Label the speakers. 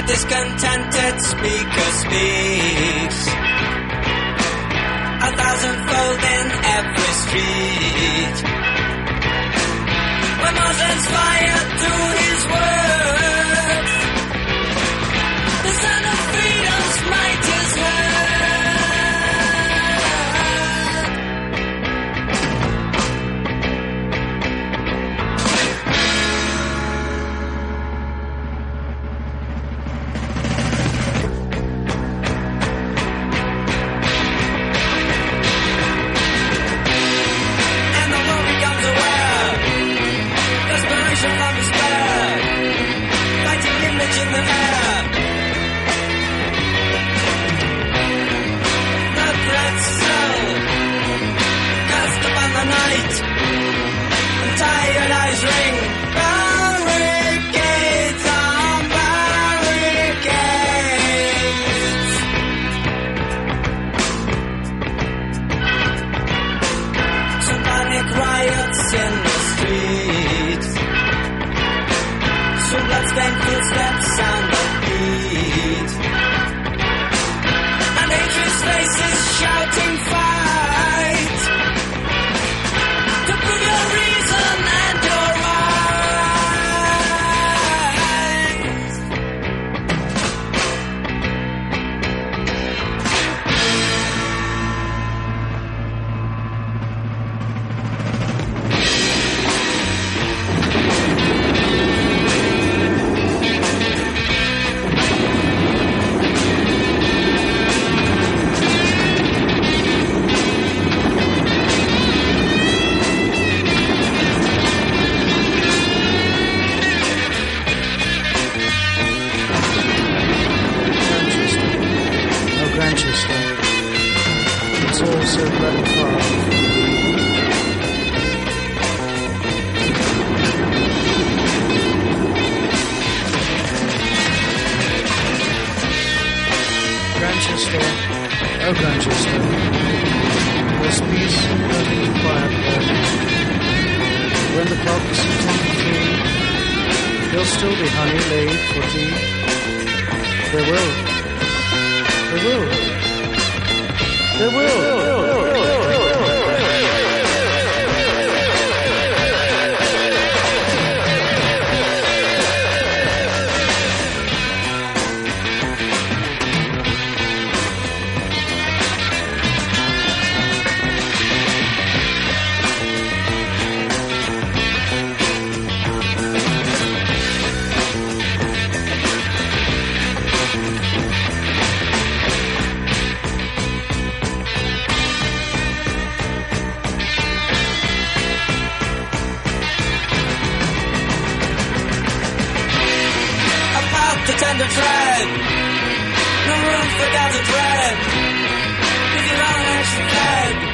Speaker 1: A discontented speaker speaks, 1,000-fold in every street. When Moses fired through his words, the son of freedom's might is heard. From despair, fighting image in the air. The threats swell, cast upon the night, and tired eyes ring. Barricades on barricades. Some panic riots in the streets. Some bloodstained footsteps sound the beat, and hatred's faces shouting fight to prove your reason and your tender tread, no room for doubt or dread, 'cause your own action fled.